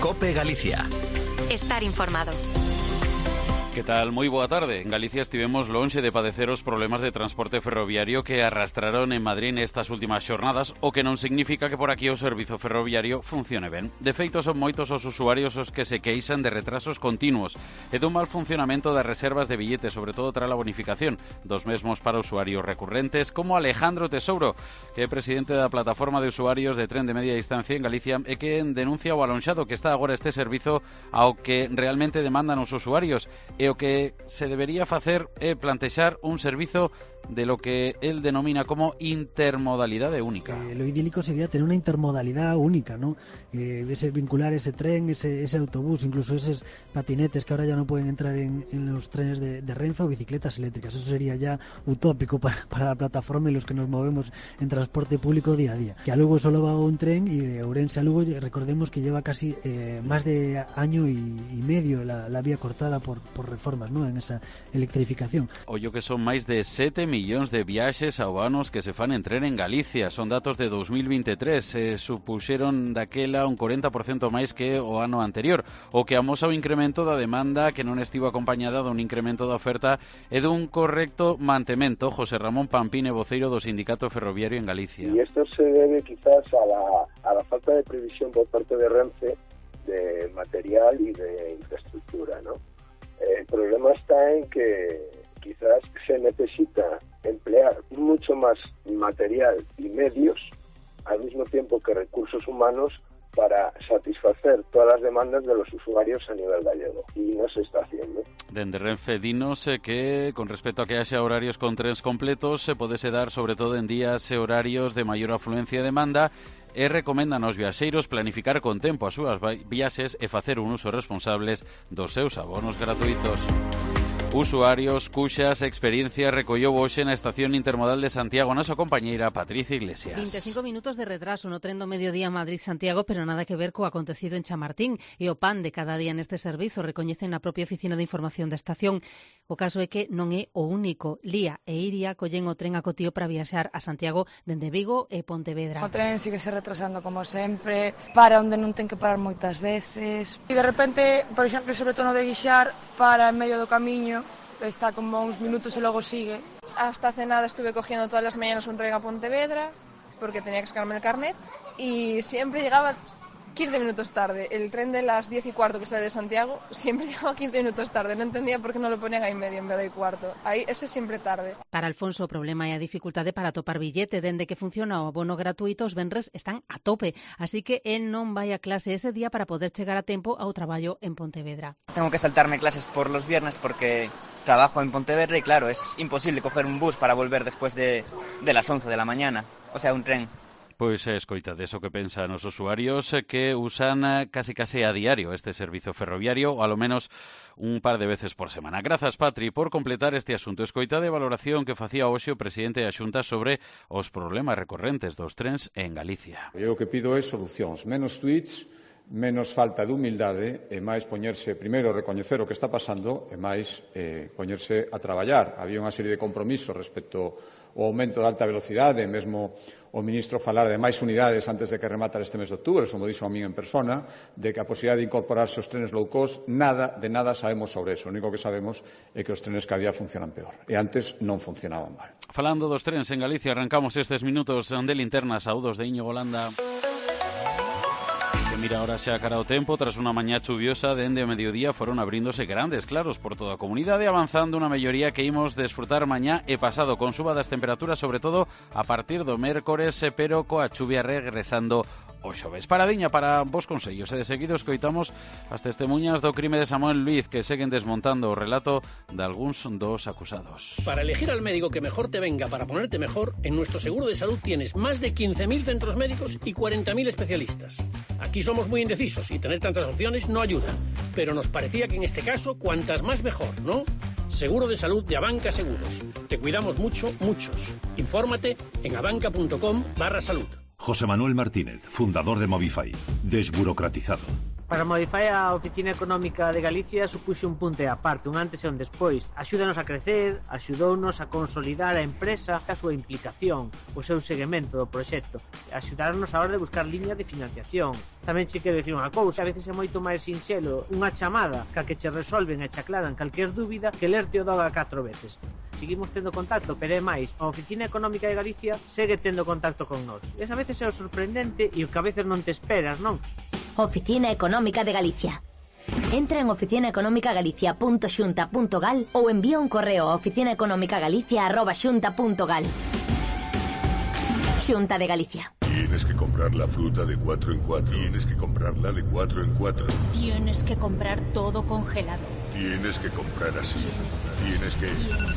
COPE Galicia. Estar informado. Que tal? Moi boa tarde. En Galicia estivemos lonxe de padecer os problemas de transporte ferroviario que arrastraron en Madrid nestas últimas xornadas, o que non significa que por aquí o servizo ferroviario funcione ben. De feito, son moitos os usuarios os que se queixan de retrasos continuos e dun mal funcionamento das reservas de billetes, sobre todo tras a bonificación dos mesmos para usuarios recurrentes, como Alejandro Tesouro, que é presidente da plataforma de usuarios de tren de media distancia en Galicia e que denuncia o alonxado que está agora este servizo ao que realmente demandan os usuarios, e o que se debería facer é plantexar un servizo de lo que él denomina como intermodalidade única. Lo idílico sería tener una intermodalidad única, ¿no? Vincular ese tren, ese autobús, incluso esos patinetes que ahora ya no pueden entrar en los trenes de Renfe, o bicicletas eléctricas. Eso sería ya utópico para la plataforma y los que nos movemos en transporte público día a día. Que a Lugo solo va un tren, y de Ourense a Lugo recordemos que lleva casi más de año y medio la vía cortada por reformas, ¿no?, en esa electrificación. Ollo que son máis de 7 millóns de viaxes ao ano que se fan en tren en Galicia. Son datos de 2023. Supuxeron daquela un 40% máis que o ano anterior, o que amosa o incremento da demanda que non estivo acompañada dun incremento da oferta e dun correcto mantemento. José Ramón Pampín é voceiro do Sindicato Ferroviario en Galicia. Y esto se debe quizás a la falta de previsión por parte de Renfe de material y de infraestructura, ¿no? El problema está en que quizás se necesita emplear mucho más material y medios al mismo tiempo que recursos humanos para satisfacer todas las demandas de los usuarios a nivel gallego, y no se está haciendo. Dende Renfe dinos que, con respecto a que haxa horarios con trens completos, se podese dar sobre todo en días e horarios de maior afluencia e demanda, e recomendan aos viaxeiros planificar con tempo as súas viaxes e facer un uso responsables dos seus abonos gratuitos. Usuarios cuxas experiencias recollou hoxe na estación intermodal de Santiago a nosa compañeira Patricia Iglesias. 25 minutos de retraso no tren do mediodía Madrid-Santiago, pero nada que ver co acontecido en Chamartín, e o pan de cada día neste servizo, recoñecen na propia oficina de información da estación. O caso é que non é o único. Lía e Iria collen o tren a Cotío para viaxar a Santiago dende Vigo e Pontevedra. O tren sigue se retrasando como sempre, para onde non ten que parar moitas veces, e de repente, por exemplo, sobre todo no de Guixar, para en medio do camiño, está como uns minutos e logo sigue. Hasta hace nada estuve cogiendo todas las mañanas un tren a Pontevedra porque tenía que sacarme el carnet y siempre llegaba 15 minutos tarde. El tren de las 10:15 que sale de Santiago siempre llegaba 15 minutos tarde. No entendía por qué no lo ponían ahí medio en vez de cuarto. Ahí ese siempre tarde. Para Alfonso o problema é a dificultade para topar billete. Dende que funciona o abono gratuito, os venres están a tope, así que él non vai a clase ese día para poder chegar a tempo ao traballo en Pontevedra. Tengo que saltarme clases por los viernes porque trabajo en Pontevedra y claro, es imposible coger un bus para volver después de las 11 de la mañana, o sea, un tren. Pois escoitades o que pensan os usuarios que usan casi a diario este servizo ferroviario, ou alo menos un par de veces por semana. Grazas, Patri, por completar este asunto. Escoitade a valoración que facía hoxe o presidente da Xunta sobre os problemas recorrentes dos trens en Galicia. Eu o que pido é solucións, menos tweets, menos falta de humildade e máis poñerse, primeiro, recoñecer o que está pasando e máis poñerse a traballar. Había unha serie de compromisos respecto ao aumento de alta velocidade, mesmo o ministro falar de máis unidades antes de que rematara este mes de outubro, eso me dixo a min en persona, de que a posibilidade de incorporarse os trenes low cost, nada sabemos sobre eso. O único que sabemos é que os trenes cada día funcionan peor, e antes non funcionaban mal. Falando dos trens en Galicia, arrancamos estes minutos de linterna. Saúdos de Íñigo Landa. Mira, ahora xa cara ao tempo, tras unha mañá chuviosa, dende o mediodía foron abríndose grandes claros por toda a comunidade, avanzando unha melloría que imos desfrutar mañá e pasado, con suba das temperaturas, sobre todo a partir do mércores, pero coa chuvia regresando o xoves. Paradiña para vos consellos, e de seguido escoitamos as testemunhas do crime de Samuel Luiz, que seguen desmontando o relato de algúns dos acusados. Para elegir al médico que mejor te venga para ponerte mejor, en nuestro seguro de salud tienes más de 15.000 centros médicos y 40.000 especialistas. Aquí somos muy indecisos y tener tantas opciones no ayuda, pero nos parecía que en este caso cuantas más mejor, ¿no? Seguro de salud de Abanca Seguros. Te cuidamos mucho, muchos. Infórmate en abanca.com/salud. José Manuel Martínez, fundador de Movify. Desburocratizado. Para Modify, a Oficina Económica de Galicia supuxe un punto e aparte, un antes e un despois. Axúdanos a crecer, axudounos a consolidar a empresa, a súa implicación, o seu seguimento do proxecto, axudarnos a hora de buscar líneas de financiación. Tamén che quero dicir unha cousa, a veces é moito máis sinxelo unha chamada ca que che resolven e che aclaran calquer dúbida que lerte o doga 4 veces. Seguimos tendo contacto, pero é máis, a Oficina Económica de Galicia segue tendo contacto con nós. E a veces é o sorprendente e o que a veces non te esperas, non? Oficina Económica de Galicia. Entra en oficinaeconomicagalicia.xunta.gal ou envía un correo a oficinaeconomicagalicia@xunta.gal. Xunta de Galicia. Tienes que comprar la fruta de 4 en 4. Tienes que comprarla de 4 en 4. Tienes que comprar todo congelado. Tienes que comprar así. Tienes que.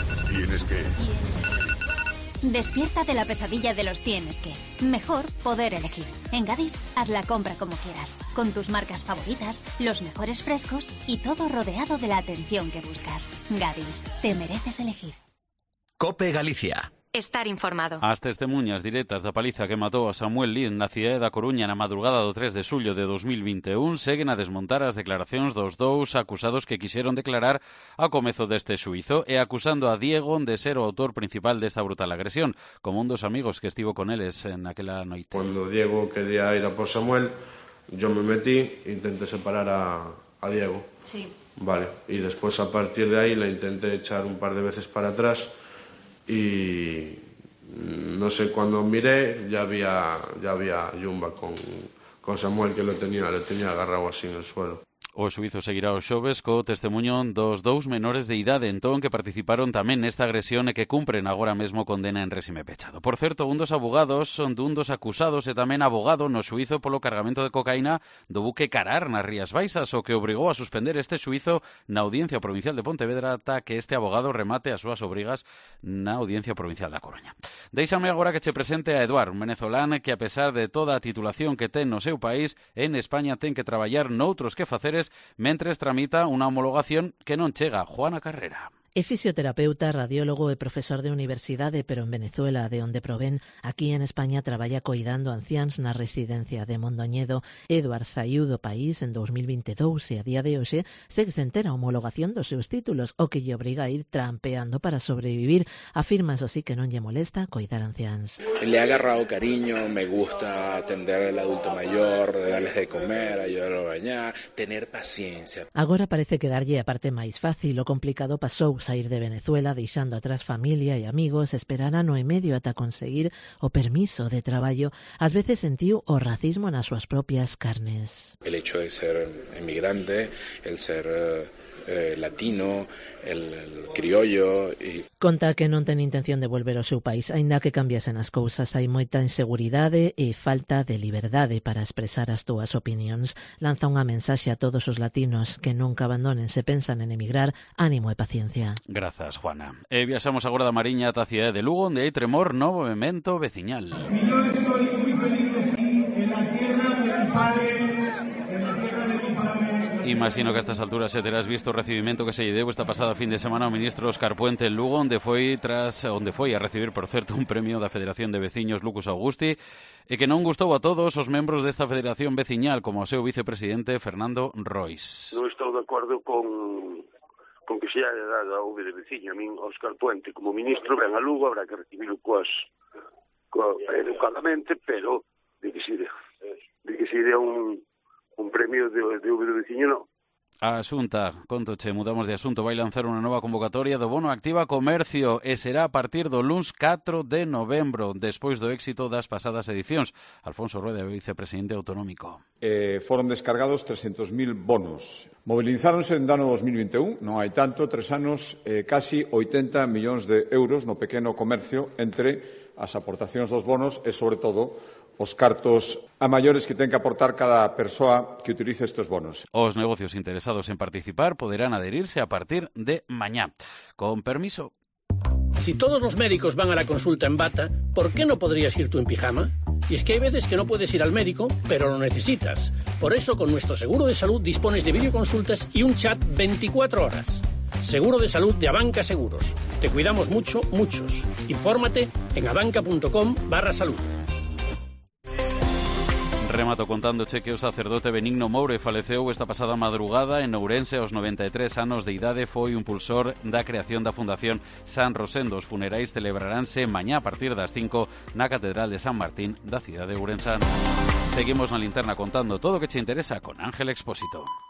Despierta de la pesadilla de los tienes que. Mejor poder elegir. En Gadis, haz la compra como quieras, con tus marcas favoritas, los mejores frescos y todo rodeado de la atención que buscas. Gadis, te mereces elegir. COPE Galicia. Estar informado. As testemunhas directas da paliza que matou a Samuel Lin na cidade da Coruña na madrugada do 3 de xullo de 2021 seguen a desmontar as declaracións dos dous acusados que quixeron declarar ao comezo deste xuízo e acusando a Diego de ser o autor principal desta brutal agresión, como un dos amigos que estivo con eles naquela noite. Cuando Diego quería ir a por Samuel, yo me metí e intenté separar a Diego. Sí. Vale, y después a partir de ahí la intenté echar un par de veces para atrás y no sé, cuando miré ya había Yumba con Samuel, que lo tenía agarrado así en el suelo. O xuízo seguirá os xoves co testemuño dos dous menores de idade entón que participaron tamén nesta agresión e que cumpren agora mesmo condena en réxime pechado. Por certo, un dos abogados dun dos acusados e tamén abogado no xuízo polo cargamento de cocaína do buque Carar nas Rías Baixas, o que obrigou a suspender este xuízo na Audiencia Provincial de Pontevedra ata que este abogado remate as súas obrigas na Audiencia Provincial da Coruña. Déixame agora que che presente a Eduard, un venezolano que a pesar de toda a titulación que ten no seu país, en España ten que traballar noutros que faceres mentres tramita unha homologación que non chega. Juana Carrera. É fisioterapeuta, radiólogo e profesor de universidade, pero en Venezuela, de onde provén, aquí en España traballa coidando anciáns na residencia de Mondoñedo. Eduard saiu do país en 2022 e a día de hoxe segue sen ter a homologación dos seus títulos, o que lle obriga a ir trampeando para sobrevivir. Afirma, eso sí, que non lle molesta coidar anciáns. Le he agarrado cariño, me gusta atender al adulto mayor, darles de comer, ayudarlo a bañar, tener paciencia. Agora parece quedarlle a parte máis fácil. O complicado pasou sair de Venezuela, deixando atrás familia e amigos, esperar ano e medio ata conseguir o permiso de traballo. Ás veces sentiu o racismo nas súas propias carnes. El hecho de ser emigrante, el ser latino, el criollo e... Conta que non ten intención de volver ao seu país, aínda que cambiasen as cousas. Hai moita inseguridade e falta de liberdade para expresar as túas opinións. Lanza unha mensaxe a todos os latinos que nunca abandonen se pensan en emigrar. Ánimo e paciencia. Grazas, Juana. Viaxamos agora da Mariña ata a cidade de Lugo, onde hai tremor no movemento veciñal. Yo estoy muy feliz de aquí, en la tierra de mi padre, en la tierra de mi padre. Imagino que a estas alturas se terás visto o recibimento que se lle deu esta pasada fin de semana ao ministro Óscar Puente en Lugo, onde foi a recibir, por certo, un premio da Federación de Veciños Lucus Augusti, e que non gustou a todos os membros desta federación veciñal, como o seu vicepresidente Fernando Rois. Non estou de acordo con que se haya dado a de veciño. A min, Óscar Puente, como ministro, ven a Lugo, habrá que recibirlo educadamente, pero de que se dé un premio de veciño, non. A Xunta, contoche, mudamos de asunto, vai lanzar unha nova convocatoria do Bono Activa Comercio e será a partir do luns 4 de novembro, despois do éxito das pasadas edicións. Alfonso Rueda, vicepresidente autonómico. Foron descargados 300.000 bonos. Movilizáronse en ano 2021, non hai tanto, 3 anos, casi 80 millóns de euros no pequeno comercio entre as aportacións dos bonos e, sobre todo, os cartos a maiores que ten que aportar cada persoa que utilice estes bonos. Os negocios interesados en participar poderán adherirse a partir de mañá. Con permiso. Si todos los médicos van a la consulta en bata, ¿por qué no podrías ir tú en pijama? Y es que hay veces que no puedes ir al médico, pero lo necesitas. Por eso, con nuestro seguro de salud dispones de videoconsultas y un chat 24 horas. Seguro de salud de Abanca Seguros. Te cuidamos mucho, muchos. Infórmate en abanca.com/salud. remato contándoche que o sacerdote Benigno Moure faleceu esta pasada madrugada en Ourense aos 93 anos de idade. Foi un impulsor da creación da Fundación San Rosendo. Os funerais celebraránse mañá a partir das 5 na Catedral de San Martín da cidade de Ourensán. Seguimos na linterna contando todo o que che interesa con Ángel Expósito.